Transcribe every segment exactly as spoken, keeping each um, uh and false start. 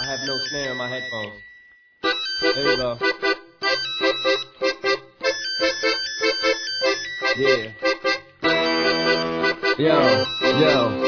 have no snare in my headphones. There you go. Yeah. Yo, yo.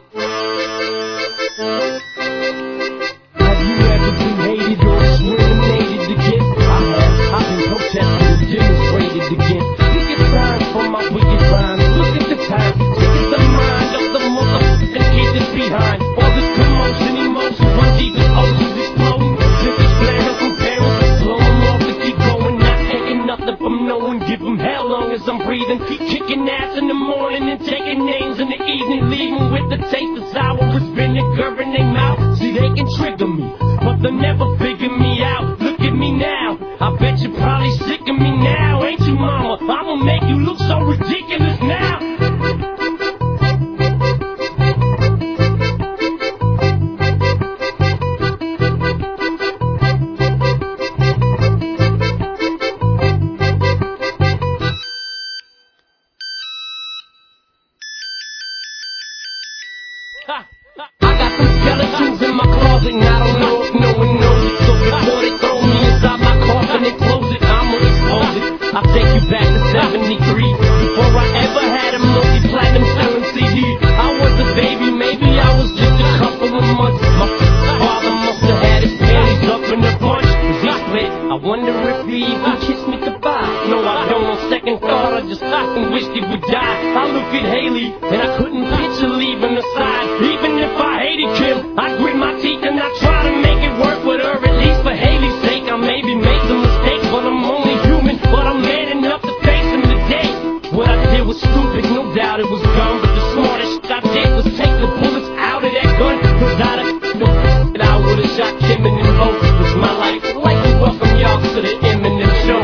Have you ever been hated or discriminated against? I have. I've been protested and demonstrated against. Look at signs for my wicked rhymes. Look at the time. Look at the mind of the motherfucking kid that's behind. All this commotion, emotion, run deep as oceans exploding. Slippage flaring from parents that's blowing off to keep going. Not taking nothing from no one. Give them hell long as I'm breathing. Keep kicking ass in the morning and taking names in the evening. Leaving with the taste of sour with vinegar in their mouth. See, they can trigger me, but they'll never figure me out. Look at me now. I bet you're probably sick of me now, ain't you, mama? I'ma make you look so ridiculous now. I got some skeletons in my closet and I don't know if no one knows it. So before they throw me inside my coffin and close it, I'ma expose it. I'll take you back to seventy-three, before I ever had a multi-platinum selling C D. I was a baby, maybe I was just a couple of months. My father must have had his panties up in a bunch, cause he split. I wonder if he even kissed me goodbye. No, I don't. On second thought, I just stopped and wished he would die. I look at Haley and I couldn't picture leaving her side. Even if I hated Kim, I grit my teeth and I try to make it work with her. At least for Haley's sake, I maybe made some mistakes, but I'm only human. But I'm man enough to face him today. What I did was stupid, no doubt it was dumb, but the smartest shit I did was take the bullets out of that gun. Cause I'd have no that I would've shot Kim and them both. It's my life. I'd like to welcome y'all to the Eminem Show.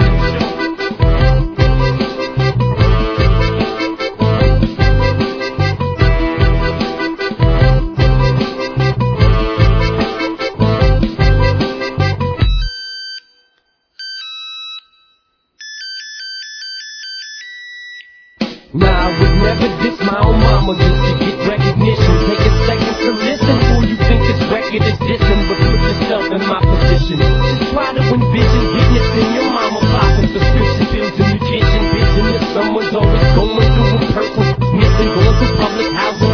Nah, I would never diss my own mama just to get recognition. Take a second to listen before you think this record is dissing, but put yourself in my position. Just try to envision witnessing your mama popping prescription pills in the kitchen, bitching that someone's always going through in person, missing, going to public housing.